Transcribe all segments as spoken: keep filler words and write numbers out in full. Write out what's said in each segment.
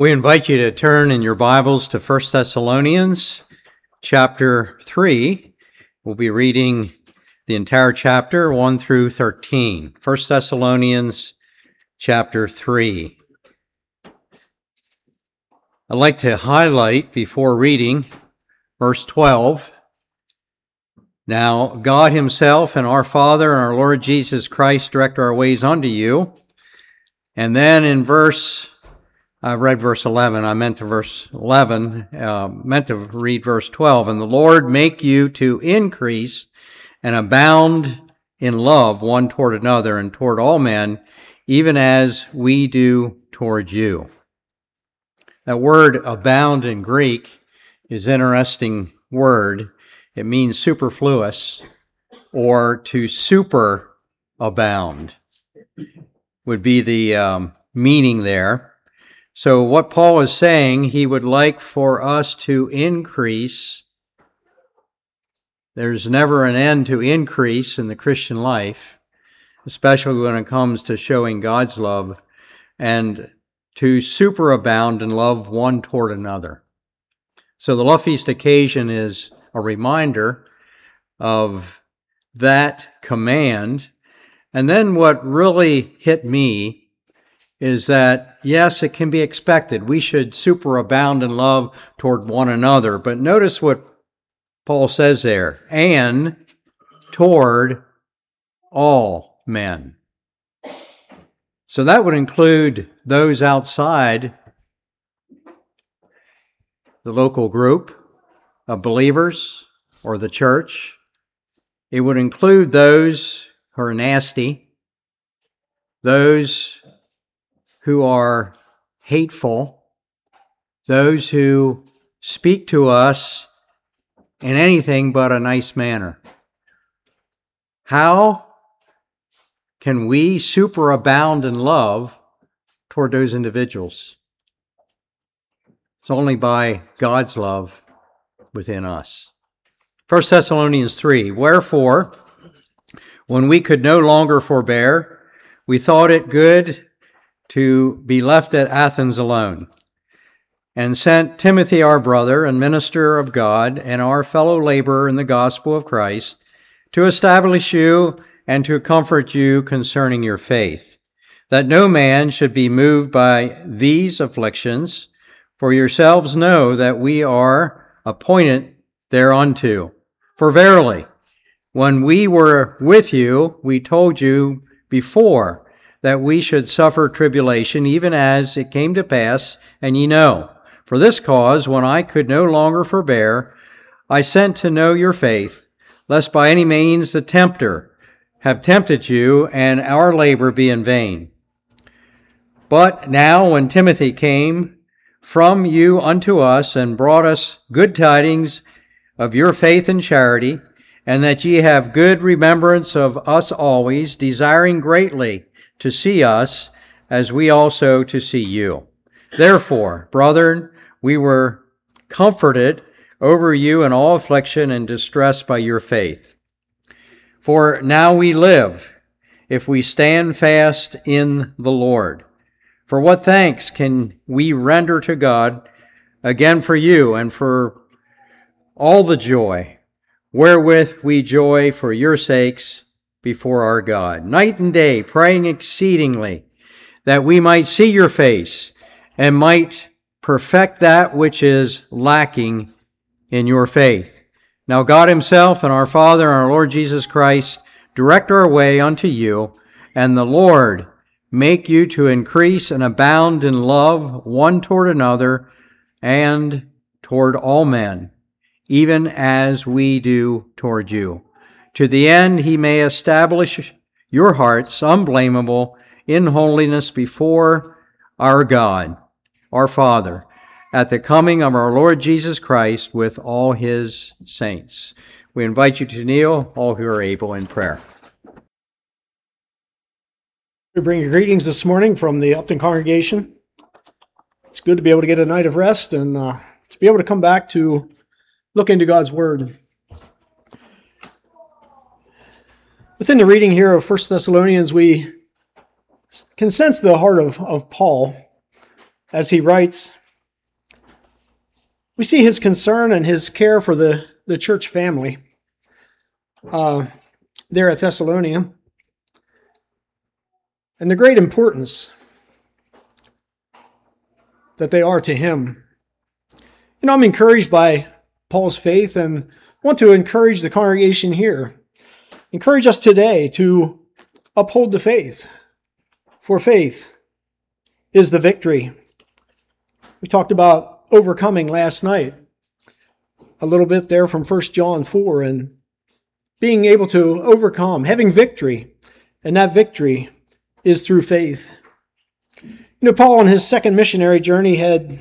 We invite you to turn in your Bibles to First Thessalonians chapter three. We'll be reading the entire chapter, one through thirteen. First Thessalonians chapter three. I'd like to highlight before reading verse twelve. Now, God himself and our Father and our Lord Jesus Christ direct our ways unto you. And then in verse I read verse eleven. I meant to verse eleven, uh, meant to read verse twelve. And the Lord make you to increase and abound in love one toward another and toward all men, even as we do toward you. That word abound in Greek is an interesting word. It means superfluous or to super abound would be the um, meaning there. So what Paul is saying, he would like for us to increase. There's never an end to increase in the Christian life, especially when it comes to showing God's love, and to superabound in love one toward another. So the Love Feast occasion is a reminder of that command. And then what really hit me is that, yes, it can be expected. We should superabound in love toward one another. But notice what Paul says there, and toward all men. So that would include those outside the local group of believers or the church. It would include those who are nasty, those who are hateful, those who speak to us in anything but a nice manner. How can we superabound in love toward those individuals? It's only by God's love within us. First Thessalonians three, wherefore, when we could no longer forbear, we thought it good to be left at Athens alone, and sent Timothy our brother and minister of God and our fellow laborer in the gospel of Christ, to establish you and to comfort you concerning your faith, that no man should be moved by these afflictions, for yourselves know that we are appointed thereunto. For verily, when we were with you, we told you before that we should suffer tribulation, even as it came to pass, and ye know. For this cause, when I could no longer forbear, I sent to know your faith, lest by any means the tempter have tempted you, and our labor be in vain. But now when Timothy came from you unto us, and brought us good tidings of your faith and charity, and that ye have good remembrance of us always, desiring greatly to see us, as we also to see you. Therefore, brethren, we were comforted over you in all affliction and distress by your faith. For now we live, if we stand fast in the Lord. For what thanks can we render to God again for you, and for all the joy wherewith we joy for your sakes before our God, night and day, praying exceedingly, that we might see your face, and might perfect that which is lacking in your faith. Now God himself and our Father and our Lord Jesus Christ direct our way unto you, and the Lord make you to increase and abound in love one toward another and toward all men, even as we do toward you, to the end he may establish your hearts unblameable in holiness before our God, our Father, at the coming of our Lord Jesus Christ with all his saints. We invite you to kneel, all who are able, in prayer. We bring you greetings this morning from the Upton congregation. It's good to be able to get a night of rest and uh, to be able to come back to look into God's Word. Within the reading here of First Thessalonians, we can sense the heart of, of Paul as he writes, we see his concern and his care for the, the church family uh, there at Thessalonica, and the great importance that they are to him. You know, I'm encouraged by Paul's faith and want to encourage the congregation here. Encourage us today to uphold the faith, for faith is the victory. We talked about overcoming last night, a little bit there from First John four, and being able to overcome, having victory, and that victory is through faith. You know, Paul on his second missionary journey had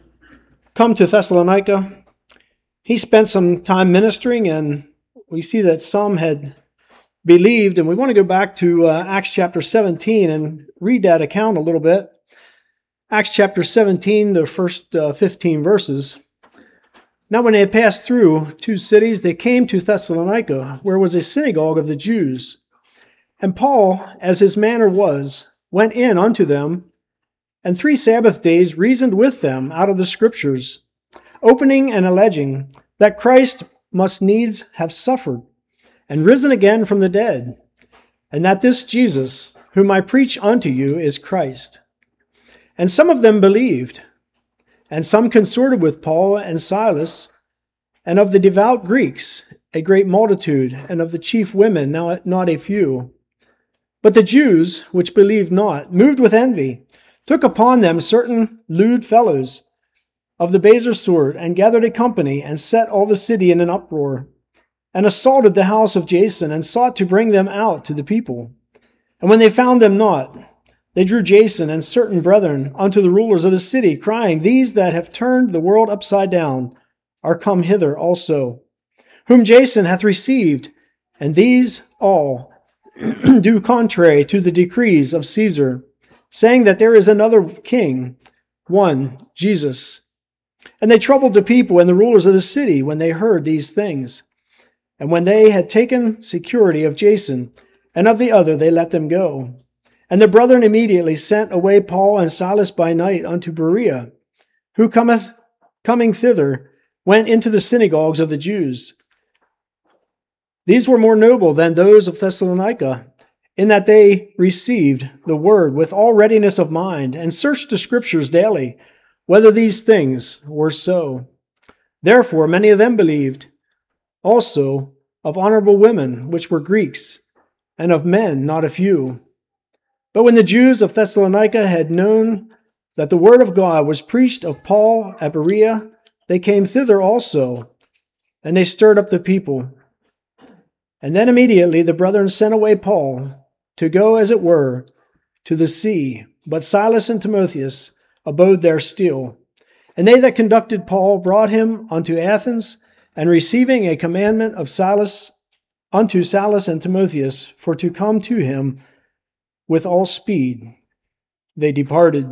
come to Thessalonica. He spent some time ministering, and we see that some had believed, and we want to go back to uh, Acts chapter seventeen and read that account a little bit. Acts chapter seventeen, the first uh, fifteen verses. Now when they had passed through two cities, they came to Thessalonica, where was a synagogue of the Jews. And Paul, as his manner was, went in unto them, and three Sabbath days reasoned with them out of the Scriptures, opening and alleging that Christ must needs have suffered, and risen again from the dead, and that this Jesus, whom I preach unto you, is Christ. And some of them believed, and some consorted with Paul and Silas, and of the devout Greeks a great multitude, and of the chief women not a few. But the Jews, which believed not, moved with envy, took upon them certain lewd fellows of the baser sort, and gathered a company, and set all the city in an uproar, and assaulted the house of Jason, and sought to bring them out to the people. And when they found them not, they drew Jason and certain brethren unto the rulers of the city, crying, These that have turned the world upside down are come hither also, whom Jason hath received, and these all do contrary to the decrees of Caesar, saying that there is another king, one Jesus. And they troubled the people and the rulers of the city when they heard these things. And when they had taken security of Jason and of the other, they let them go. And the brethren immediately sent away Paul and Silas by night unto Berea, who cometh, coming thither, went into the synagogues of the Jews. These were more noble than those of Thessalonica, in that they received the word with all readiness of mind, and searched the Scriptures daily, whether these things were so. Therefore many of them believed, also of honorable women, which were Greeks, and of men not a few. But when the Jews of Thessalonica had known that the word of God was preached of Paul at Berea, they came thither also, and they stirred up the people. And then immediately the brethren sent away Paul to go, as it were, to the sea. But Silas and Timotheus abode there still. And they that conducted Paul brought him unto Athens, and receiving a commandment of Silas unto Silas and Timotheus for to come to him with all speed, they departed.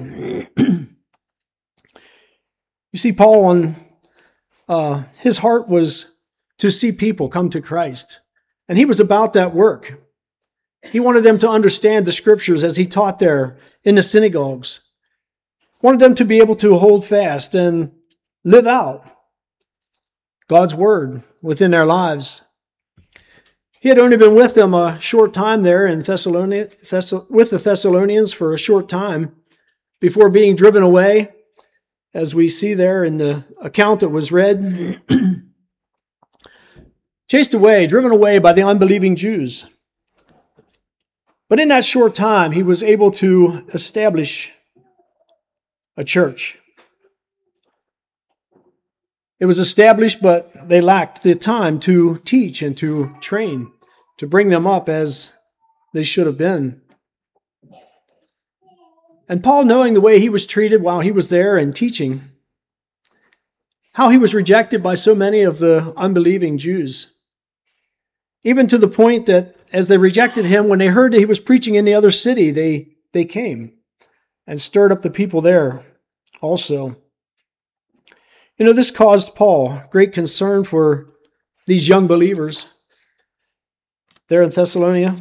You see, Paul, on uh, his heart was to see people come to Christ. And he was about that work. He wanted them to understand the Scriptures as he taught there in the synagogues. Wanted them to be able to hold fast and live out God's word within their lives. He had only been with them a short time there in Thessalonica, Thess- with the Thessalonians for a short time before being driven away, as we see there in the account that was read. Chased away, driven away by the unbelieving Jews. But in that short time, he was able to establish a church. It was established, but they lacked the time to teach and to train, to bring them up as they should have been. And Paul, knowing the way he was treated while he was there and teaching, how he was rejected by so many of the unbelieving Jews, even to the point that as they rejected him, when they heard that he was preaching in the other city, they, they came and stirred up the people there also. You know, this caused Paul great concern for these young believers there in Thessalonica.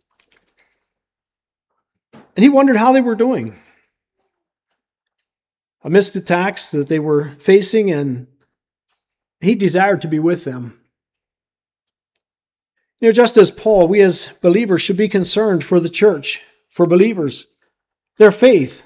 And he wondered how they were doing. amidst attacks that they were facing, and he desired to be with them. You know, just as Paul, we as believers should be concerned for the church, for believers, their faith.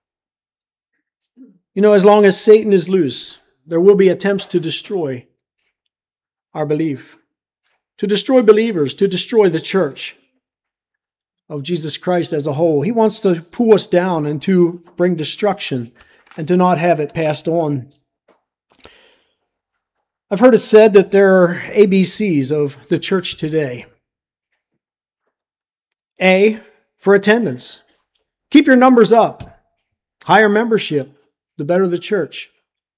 You know, as long as Satan is loose, there will be attempts to destroy our belief, to destroy believers, to destroy the church of Jesus Christ as a whole. He wants to pull us down and to bring destruction and to not have it passed on. I've heard it said that there are A B Cs of the church today. A, for attendance. Keep your numbers up. Higher membership, the better the church.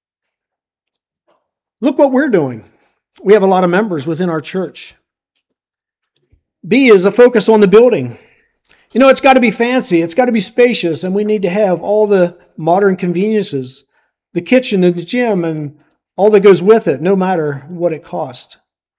Look what we're doing. We have a lot of members within our church. B is a focus on the building. You know, it's got to be fancy, it's got to be spacious, and we need to have all the modern conveniences, the kitchen and the gym and all that goes with it, no matter what it costs.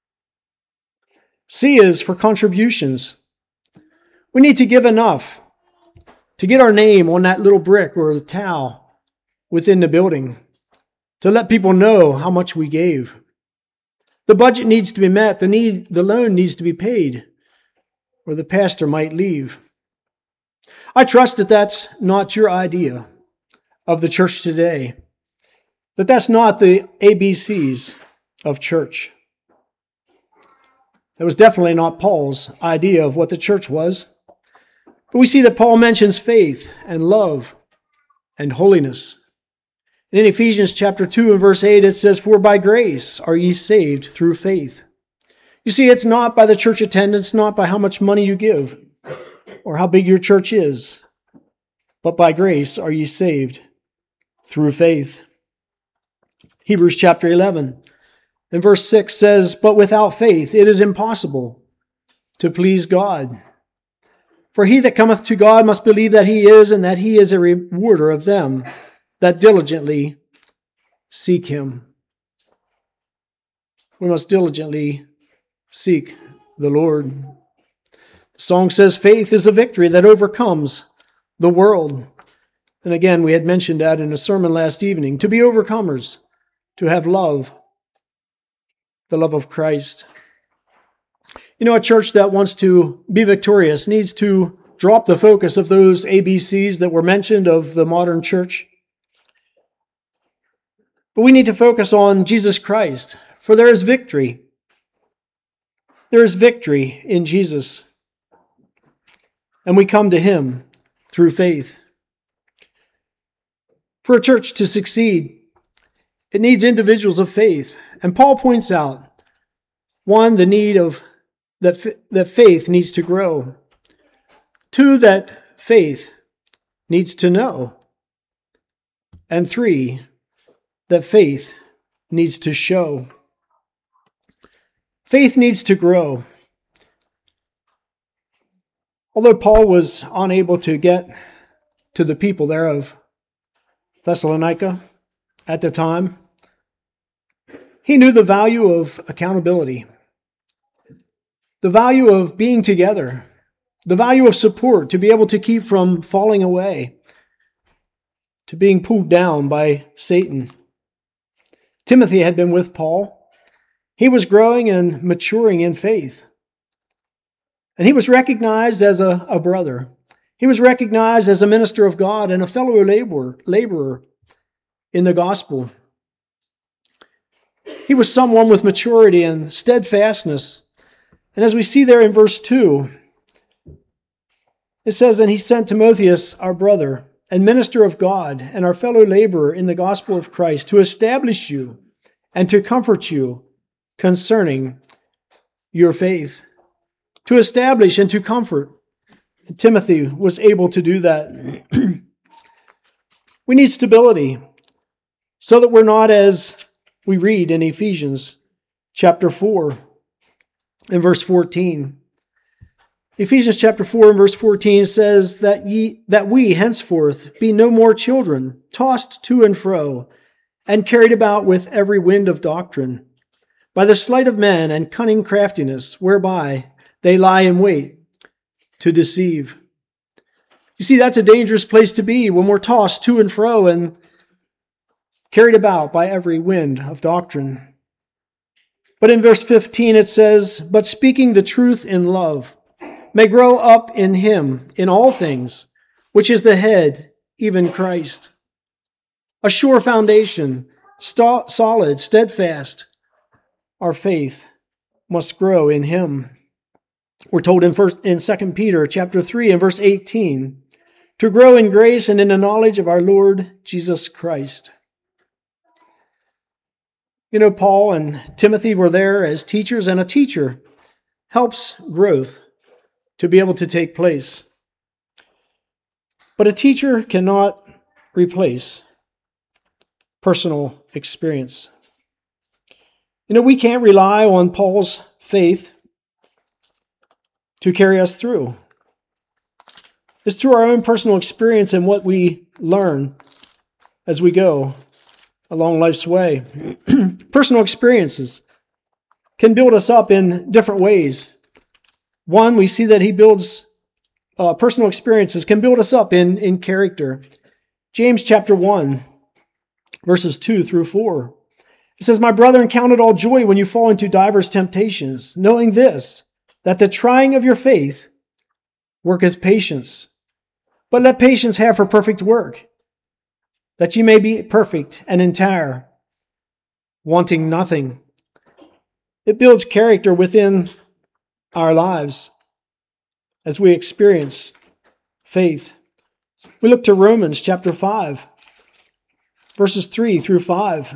C is for contributions. We need to give enough to get our name on that little brick or the towel within the building, to let people know how much we gave. The budget needs to be met, the need, the loan needs to be paid, or the pastor might leave. I trust that that's not your idea of the church today, that that's not the A B Cs of church. That was definitely not Paul's idea of what the church was. But we see that Paul mentions faith and love and holiness. And in Ephesians chapter two and verse eight, it says, "For by grace are ye saved through faith." You see, it's not by the church attendance, not by how much money you give or how big your church is, but by grace are ye saved through faith. Hebrews chapter eleven and verse six says, "But without faith it is impossible to please God. For he that cometh to God must believe that he is, and that he is a rewarder of them that diligently seek him." We must diligently seek the Lord. The song says, "Faith is a victory that overcomes the world." And again, we had mentioned that in a sermon last evening. To be overcomers, to have love, the love of Christ. You know, a church that wants to be victorious needs to drop the focus of those A B Cs that were mentioned of the modern church. But we need to focus on Jesus Christ, for there is victory. There is victory in Jesus. And we come to him through faith. For a church to succeed, it needs individuals of faith. And Paul points out, one, the need of that, that faith needs to grow. Two, that faith needs to know. And three, that faith needs to show. Faith needs to grow. Although Paul was unable to get to the people there of Thessalonica at the time, he knew the value of accountability, the value of being together, the value of support, to be able to keep from falling away, to being pulled down by Satan. Timothy had been with Paul. He was growing and maturing in faith. And he was recognized as a, a brother. He was recognized as a minister of God and a fellow laborer, laborer in the gospel. He was someone with maturity and steadfastness. And as we see there in verse two, it says, "And he sent Timotheus, our brother, and minister of God, and our fellow laborer in the gospel of Christ, to establish you and to comfort you concerning your faith." To establish and to comfort. And Timothy was able to do that. We need stability so that we're not, as we read in Ephesians chapter four and verse fourteen. Ephesians chapter four and verse fourteen says that ye that we henceforth be no more children, tossed to and fro, and carried about with every wind of doctrine, by the sleight of men and cunning craftiness, whereby they lie in wait to deceive. You see, that's a dangerous place to be when we're tossed to and fro, and carried about by every wind of doctrine. But in verse fifteen it says, but speaking the truth in love, may grow up in him in all things, which is the head, even Christ. A sure foundation, st- solid, steadfast, our faith must grow in him. We're told in first in Second Peter chapter three and verse eighteen, to grow in grace and in the knowledge of our Lord Jesus Christ. You know, Paul and Timothy were there as teachers, and a teacher helps growth to be able to take place. But a teacher cannot replace personal experience. You know, we can't rely on Paul's faith to carry us through. It's through our own personal experience and what we learn as we go along life's way. Personal experiences can build us up in different ways. One, we see that he builds, uh, personal experiences can build us up in, in character. James chapter one, verses two through four. It says, my brethren, count it all joy when you fall into divers temptations, knowing this, that the trying of your faith worketh patience. But let patience have her perfect work, that ye may be perfect and entire, wanting nothing. It builds character within our lives as we experience faith. We look to Romans chapter five, verses three through five.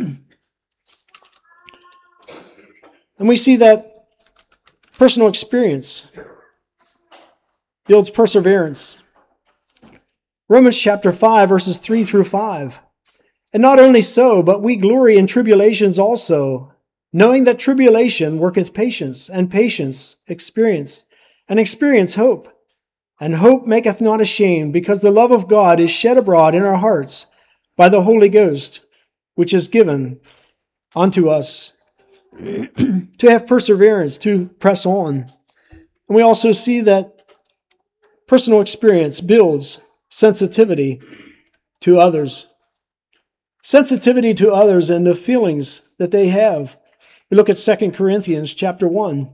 And we see that personal experience builds perseverance. Romans chapter five, verses three through five. And not only so, but we glory in tribulations also, knowing that tribulation worketh patience, and patience experience, and experience hope. And hope maketh not ashamed, because the love of God is shed abroad in our hearts by the Holy Ghost, which is given unto us. To have perseverance, to press on. And we also see that personal experience builds sensitivity to others. Sensitivity to others and the feelings that they have. We look at Second Corinthians chapter one,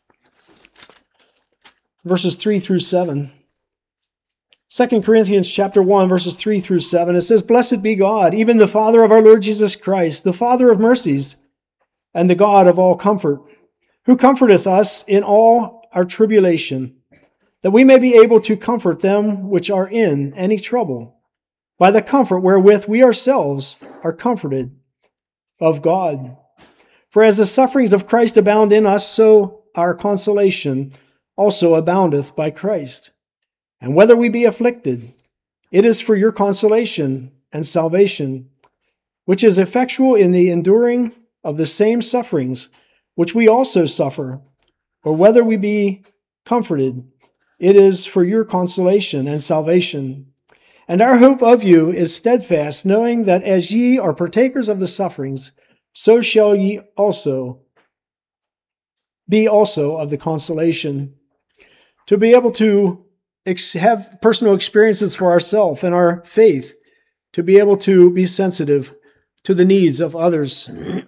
verses three through seven. Second Corinthians chapter one, verses three through seven. It says, blessed be God, even the Father of our Lord Jesus Christ, the Father of mercies, and the God of all comfort, who comforteth us in all our tribulation, that we may be able to comfort them which are in any trouble, by the comfort wherewith we ourselves are comforted of God. For as the sufferings of Christ abound in us, so our consolation also aboundeth by Christ. And whether we be afflicted, it is for your consolation and salvation, which is effectual in the enduring of the same sufferings which we also suffer, or whether we be comforted, it is for your consolation and salvation. And our hope of you is steadfast, knowing that as ye are partakers of the sufferings, so shall ye also be also of the consolation. To be able to ex- have personal experiences for ourselves and our faith, to be able to be sensitive to the needs of others.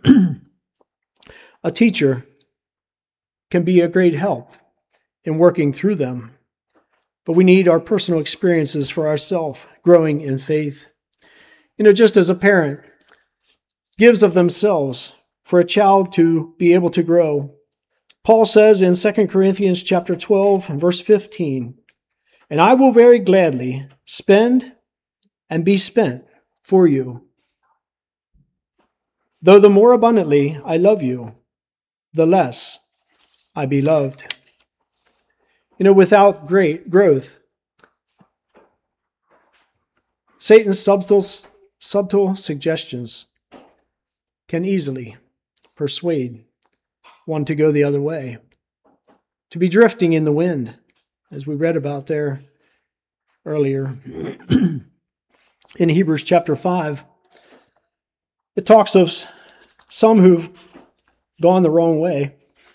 A teacher can be a great help in working through them, but we need our personal experiences for ourselves, growing in faith. You know, just as a parent gives of themselves for a child to be able to grow, Paul says in Second Corinthians chapter twelve and verse fifteen, and I will very gladly spend and be spent for you, though the more abundantly I love you, the less I be loved. You know, without great growth, Satan's subtle, subtle suggestions can easily persuade one to go the other way, to be drifting in the wind, as we read about there earlier. In Hebrews chapter five, it talks of some who've gone the wrong way.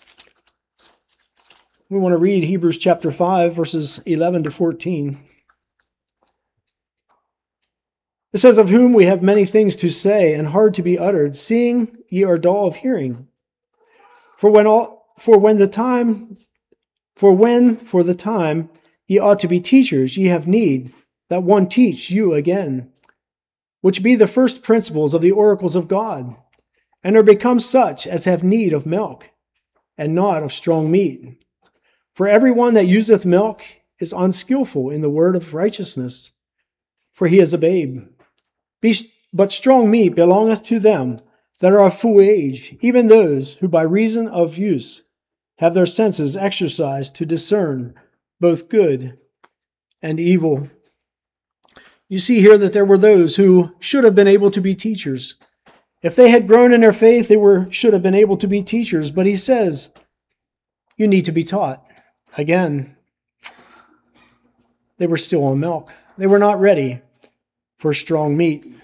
We want to read Hebrews chapter five, verses eleven to fourteen. It says, of whom we have many things to say and hard to be uttered, seeing ye are dull of hearing. For when all, for when the time, for when for the time ye ought to be teachers, ye have need that one teach you again, which be the first principles of the oracles of God, and are become such as have need of milk, and not of strong meat. For every one that useth milk is unskillful in the word of righteousness, for he is a babe. Be, but strong meat belongeth to them that are of full age, even those who by reason of use have their senses exercised to discern both good and evil. You see here that there were those who should have been able to be teachers. If they had grown in their faith, they were should have been able to be teachers. But he says, you need to be taught. Again, they were still on milk. They were not ready for strong meat. You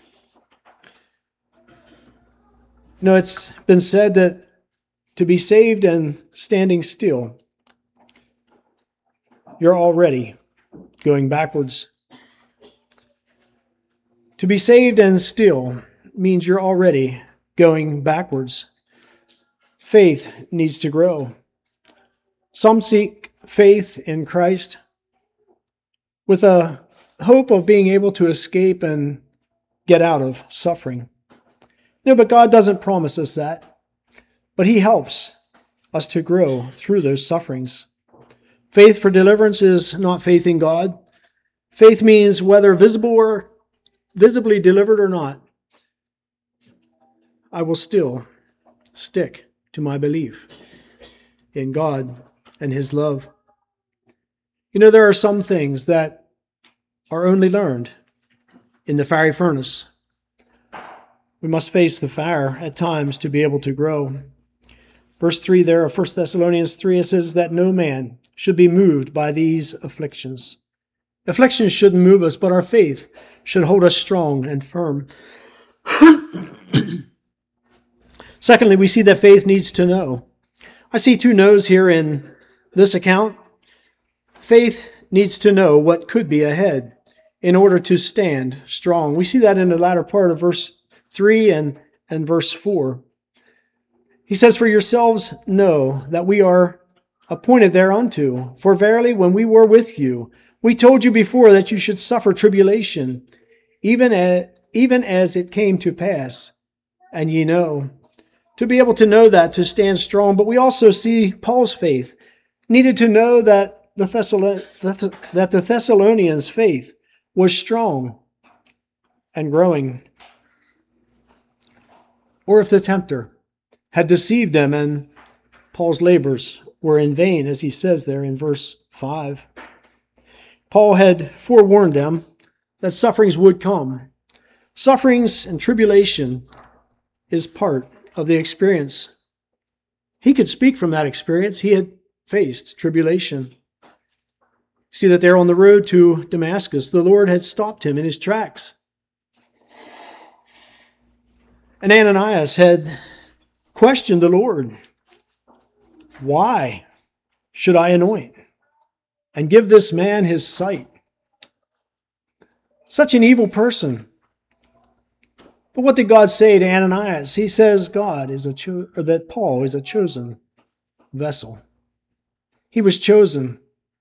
know, it's been said that to be saved and standing still, you're already going backwards. To be saved and still means you're already going backwards. Faith needs to grow. Some seek faith in Christ with a hope of being able to escape and get out of suffering. No, but God doesn't promise us that. But he helps us to grow through those sufferings. Faith for deliverance is not faith in God. Faith means whether visible or visibly delivered or not, I will still stick to my belief in God and his love. You know, there are some things that are only learned in the fiery furnace. We must face the fire at times to be able to grow. Verse three there of First Thessalonians three, it says that no man should be moved by these afflictions. Afflictions shouldn't move us, but our faith should hold us strong and firm. Secondly, we see that faith needs to know. I see two no's here in this account. Faith needs to know what could be ahead in order to stand strong. We see that in the latter part of verse three and, and verse four. He says, for yourselves know that we are appointed thereunto. For verily, when we were with you, we told you before that you should suffer tribulation, even as, even as it came to pass. And ye know. To be able to know that, to stand strong. But we also see Paul's faith needed to know that the, Thessalon- that the Thessalonians' faith was strong and growing. Or if the tempter had deceived them and Paul's labors were in vain, as he says there in verse five. Paul had forewarned them that sufferings would come. Sufferings and tribulation is part of the experience. He could speak from that experience. He had faced tribulation. See that there on the road to Damascus, the Lord had stopped him in his tracks. And Ananias had questioned the Lord. Why should I anoint and give this man his sight? Such an evil person. But what did God say to Ananias? He says God is a cho- or that Paul is a chosen vessel. He was chosen.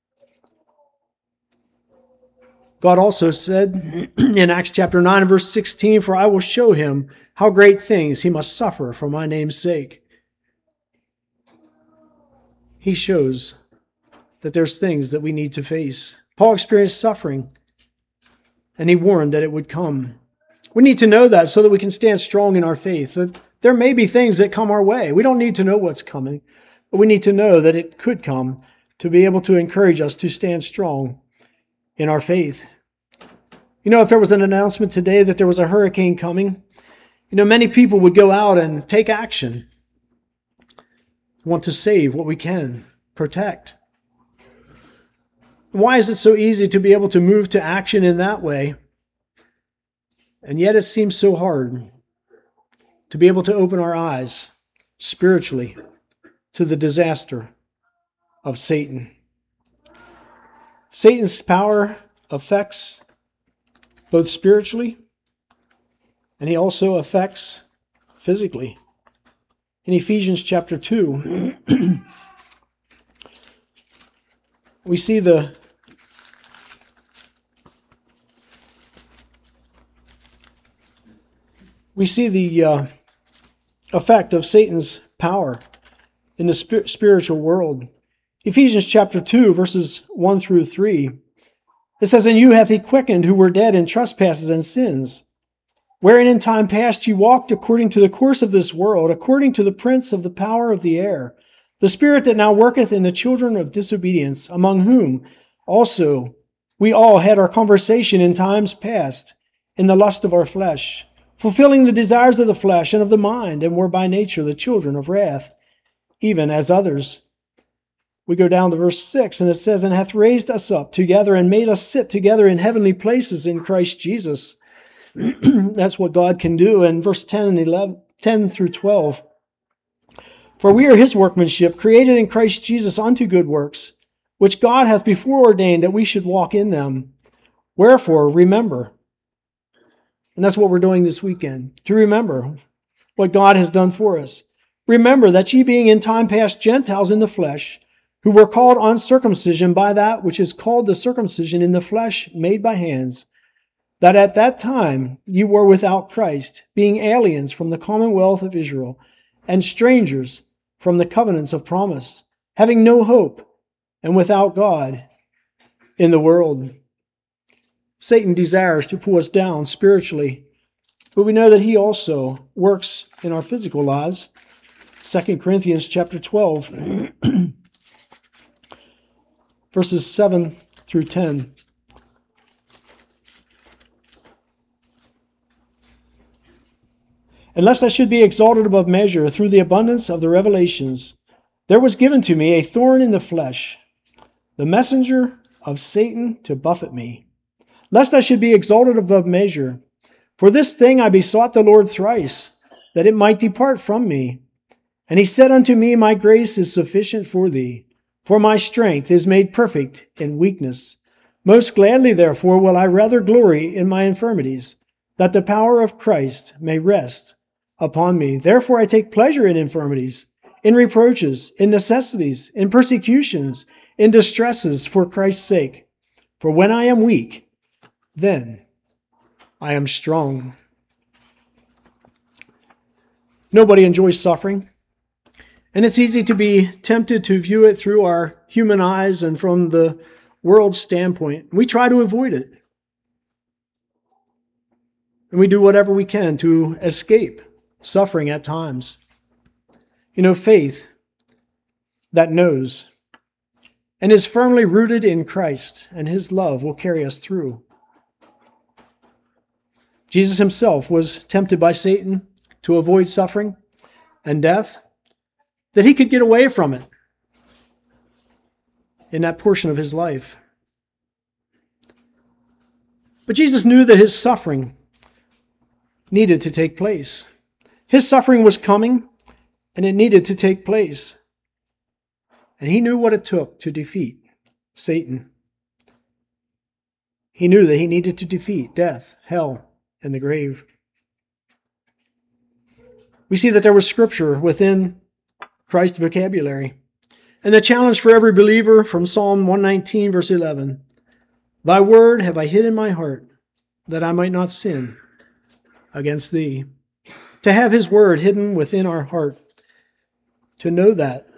God also said in Acts chapter nine and verse sixteen, for I will show him how great things he must suffer for my name's sake. He shows that there's things that we need to face. Paul experienced suffering, and he warned that it would come. We need to know that so that we can stand strong in our faith. That there may be things that come our way. We don't need to know what's coming, but we need to know that it could come to be able to encourage us to stand strong in our faith. You know, if there was an announcement today that there was a hurricane coming, you know, many people would go out and take action. Want to save what we can, protect. Why is it so easy to be able to move to action in that way? And yet it seems so hard to be able to open our eyes spiritually to the disaster of Satan. Satan's power affects both spiritually And he also affects physically. In Ephesians chapter two, we see the we see the uh, effect of Satan's power in the spir- spiritual world. Ephesians chapter two, verses one through three. It says, "And you hath he quickened who were dead in trespasses and sins, wherein in time past ye walked according to the course of this world, according to the prince of the power of the air, the spirit that now worketh in the children of disobedience, among whom also we all had our conversation in times past, in the lust of our flesh, fulfilling the desires of the flesh and of the mind, and were by nature the children of wrath, even as others." We go down to verse six, and it says, "And hath raised us up together and made us sit together in heavenly places in Christ Jesus." That's what God can do. And verse ten and eleven, ten through twelve. "For we are his workmanship, created in Christ Jesus unto good works, which God hath before ordained that we should walk in them. Wherefore, remember." And that's what we're doing this weekend, to remember what God has done for us. "Remember that ye being in time past Gentiles in the flesh, who were called uncircumcision by that which is called the circumcision in the flesh made by hands, that at that time ye were without Christ, being aliens from the commonwealth of Israel, and strangers from the covenants of promise, having no hope, and without God in the world." Satan desires to pull us down spiritually, but we know that he also works in our physical lives. Second Corinthians chapter twelve, verses seven through ten. "And lest I should be exalted above measure through the abundance of the revelations, there was given to me a thorn in the flesh, the messenger of Satan to buffet me, lest I should be exalted above measure. For this thing I besought the Lord thrice, that it might depart from me. And he said unto me, My grace is sufficient for thee, for my strength is made perfect in weakness. Most gladly, therefore, will I rather glory in my infirmities, that the power of Christ may rest upon me. Therefore I take pleasure in infirmities, in reproaches, in necessities, in persecutions, in distresses for Christ's sake. For when I am weak, then I am strong." Nobody enjoys suffering. And it's easy to be tempted to view it through our human eyes and from the world's standpoint. We try to avoid it. And we do whatever we can to escape suffering at times. You know, faith that knows and is firmly rooted in Christ and his love will carry us through. Jesus himself was tempted by Satan to avoid suffering and death, that he could get away from it in that portion of his life. But Jesus knew that his suffering needed to take place. His suffering was coming, and it needed to take place. And he knew what it took to defeat Satan. He knew that he needed to defeat death, hell, and the grave. We see that there was scripture within Christ's vocabulary. And the challenge for every believer from Psalm one nineteen, verse eleven, "Thy word have I hid in my heart, that I might not sin against thee." To have his word hidden within our heart, to know that.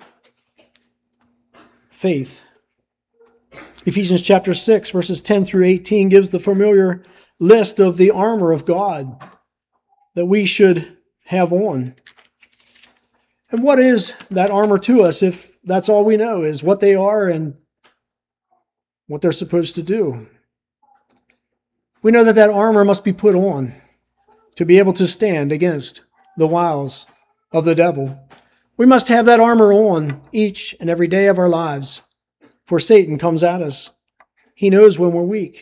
Faith. Ephesians chapter six, verses ten through eighteen gives the familiar list of the armor of God that we should have on. And what is that armor to us if that's all we know is what they are and what they're supposed to do? We know that that armor must be put on to be able to stand against the wiles of the devil. We must have that armor on each and every day of our lives, for Satan comes at us. He knows when we're weak.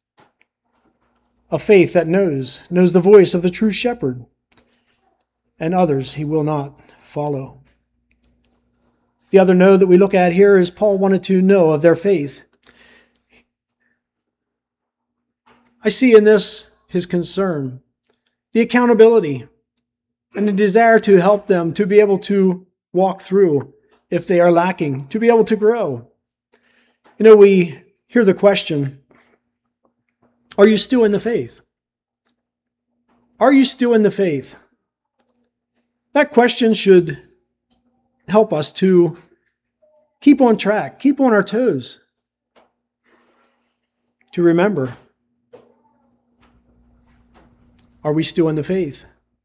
A faith that knows, knows the voice of the true shepherd, and others he will not follow. The other know that we look at here is Paul wanted to know of their faith. I see in this his concern the accountability, and the desire to help them to be able to walk through if they are lacking, to be able to grow. You know, we hear the question, are you still in the faith? Are you still in the faith? That question should help us to keep on track, keep on our toes, to remember, are we still in the faith?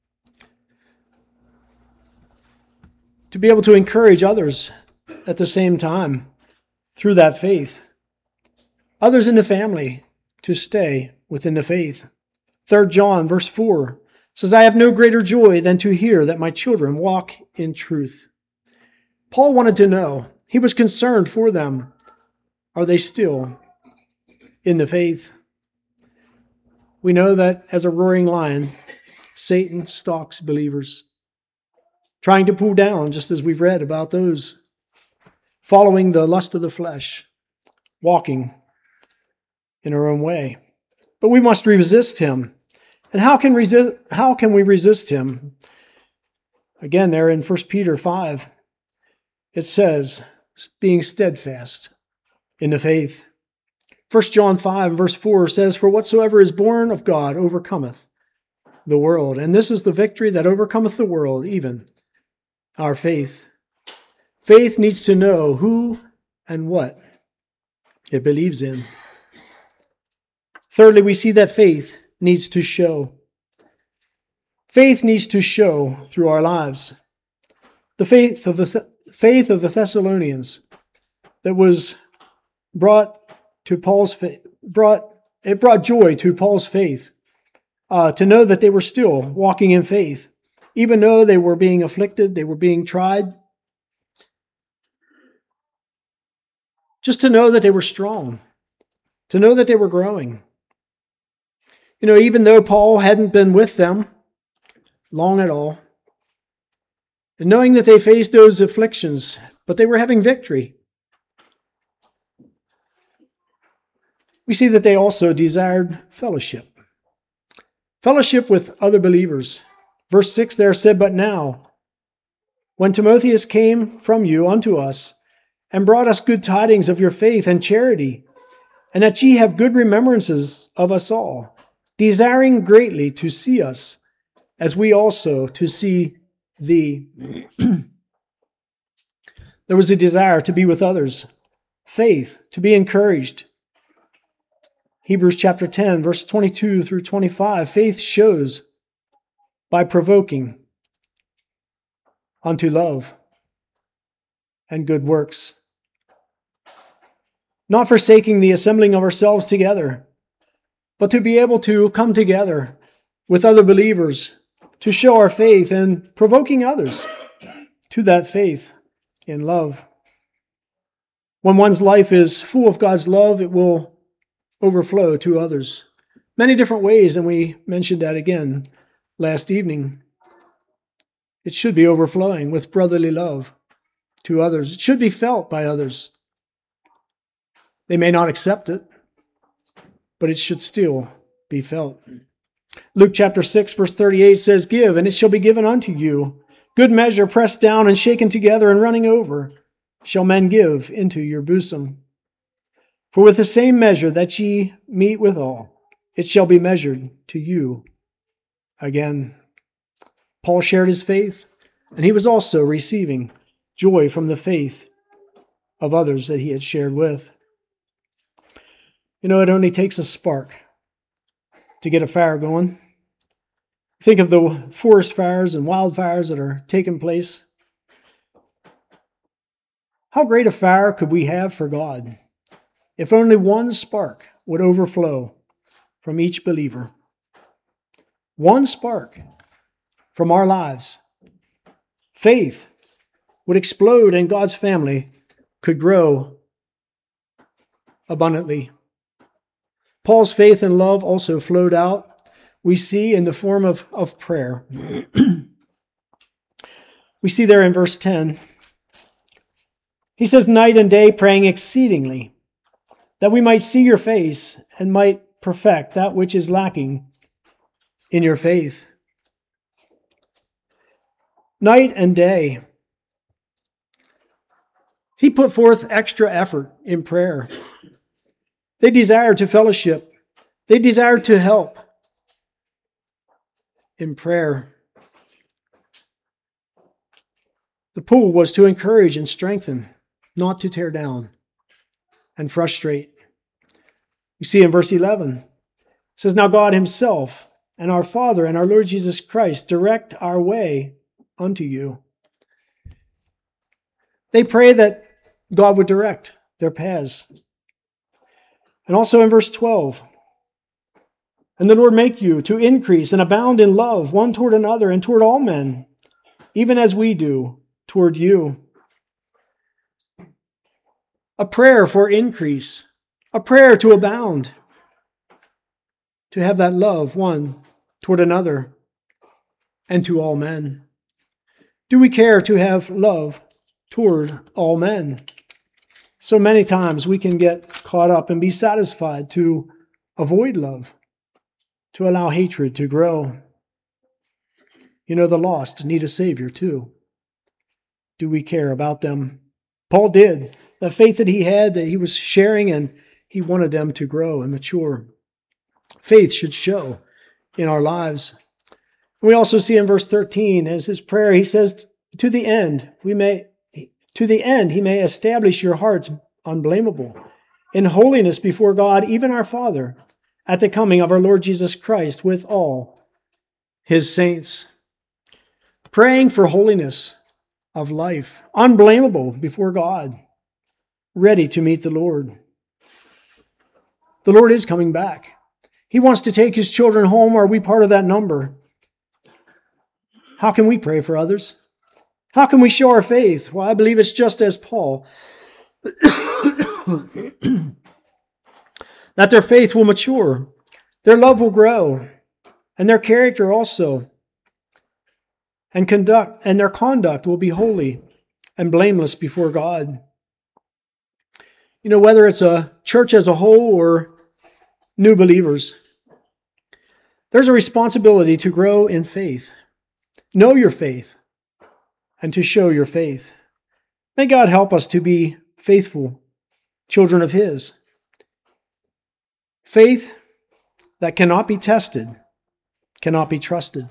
To be able to encourage others at the same time through that faith. Others in the family to stay within the faith. Third John verse four says, I have no greater joy than to hear that my children walk in truth. Paul wanted to know, he was concerned for them. Are they still in the faith? We know that as a roaring lion, Satan stalks believers, trying to pull down, just as we've read about those following the lust of the flesh, walking in our own way. But we must resist him. And how can resist, how can we resist him? Again, there in First Peter five, it says, being steadfast in the faith. First John five, verse four says, for whatsoever is born of God overcometh the world. And this is the victory that overcometh the world, even our faith. Faith needs to know who and what it believes in. Thirdly, we see that faith needs to show. Faith needs to show through our lives. The faith of the Th- faith of the Thessalonians that was brought to Paul's faith, brought it brought joy to Paul's faith uh, to know that they were still walking in faith, even though they were being afflicted, they were being tried. Just to know that they were strong, to know that they were growing. You know, even though Paul hadn't been with them long at all, and knowing that they faced those afflictions, but they were having victory. We see that they also desired fellowship. Fellowship with other believers. Verse six there said, but now, when Timotheus came from you unto us, and brought us good tidings of your faith and charity, and that ye have good remembrances of us all, desiring greatly to see us, as we also to see thee. There was a desire to be with others, faith, to be encouraged. Hebrews chapter ten, verse twenty-two through twenty-five, faith shows by provoking unto love and good works. Not forsaking the assembling of ourselves together, but to be able to come together with other believers to show our faith and provoking others to that faith in love. When one's life is full of God's love, it will overflow to others. Many different ways, and we mentioned that again last evening. It should be overflowing with brotherly love to others. It should be felt by others. They may not accept it, but it should still be felt. Luke chapter six, verse thirty-eight says, give, and it shall be given unto you. Good measure, pressed down and shaken together and running over, shall men give into your bosom. For with the same measure that ye meet withal, it shall be measured to you again. Paul shared his faith, and he was also receiving joy from the faith of others that he had shared with. You know, it only takes a spark to get a fire going. Think of the forest fires and wildfires that are taking place. How great a fire could we have for God if only one spark would overflow from each believer? One spark from our lives. Faith would explode and God's family could grow abundantly. Paul's faith and love also flowed out, we see, in the form of, of prayer. We see there in verse ten, he says, night and day praying exceedingly, that we might see your face and might perfect that which is lacking in your faith. night and day. He put forth extra effort in prayer. They desired to fellowship. They desired to help in prayer. The pull was to encourage and strengthen, not to tear down and frustrate. You see in verse eleven, it says, "Now God himself and our Father and our Lord Jesus Christ direct our way unto you." They pray that God would direct their paths. And also in verse twelve, "And the Lord make you to increase and abound in love one toward another and toward all men, even as we do toward you." A prayer for increase, a prayer to abound, to have that love one toward another and to all men. Do we care to have love toward all men? So many times we can get caught up and be satisfied to avoid love, to allow hatred to grow. You know, the lost need a Savior too. Do we care about them? Paul did. The faith that he had, that he was sharing, and he wanted them to grow and mature. Faith should show in our lives. We also see in verse thirteen, as his prayer, he says, to the end, we may, to the end, he may establish your hearts unblameable in holiness before God, even our Father, at the coming of our Lord Jesus Christ with all his saints. Praying for holiness of life, unblameable before God, ready to meet the Lord. The Lord is coming back. He wants to take his children home. Are we part of that number? How can we pray for others? How can we show our faith? Well, I believe it's just as Paul, that their faith will mature, their love will grow, and their character also, and conduct and their conduct will be holy and blameless before God. You know, whether it's a church as a whole or new believers, there's a responsibility to grow in faith, know your faith, and to show your faith. May God help us to be faithful children of his. Faith that cannot be tested, cannot be trusted.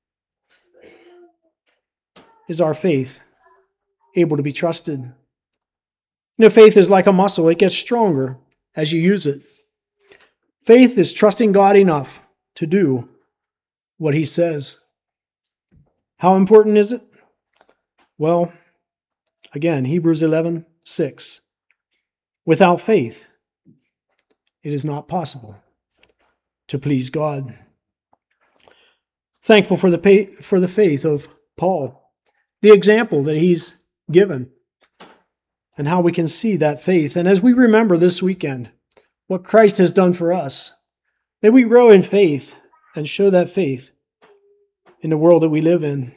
Is our faith able to be trusted? You know, faith is like a muscle. It gets stronger as you use it. Faith is trusting God enough to do what he says. How important is it? Well, again, Hebrews eleven six. Without faith, it is not possible to please God. Thankful for the for the faith of Paul, the example that he's given, and how we can see that faith. And as we remember this weekend what Christ has done for us, may we grow in faith and show that faith in the world that we live in,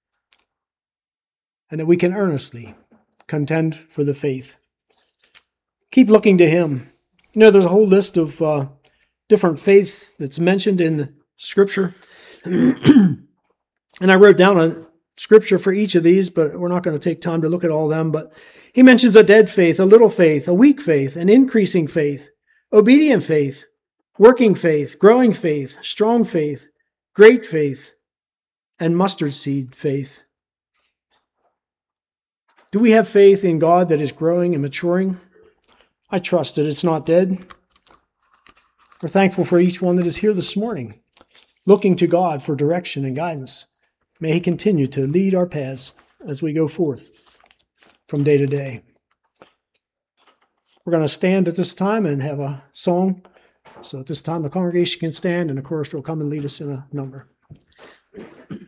and that we can earnestly contend for the faith. Keep looking to him. You know, there's a whole list of uh, different faith that's mentioned in Scripture. And I wrote down a scripture for each of these, but we're not going to take time to look at all of them. But he mentions a dead faith, a little faith, a weak faith, an increasing faith, obedient faith, working faith, growing faith, strong faith, great faith, and mustard seed faith. Do we have faith in God that is growing and maturing? I trust that it's not dead. We're thankful for each one that is here this morning, looking to God for direction and guidance. May he continue to lead our paths as we go forth from day to day. We're going to stand at this time and have a song. So at this time, the congregation can stand, and the chorus will come and lead us in a number.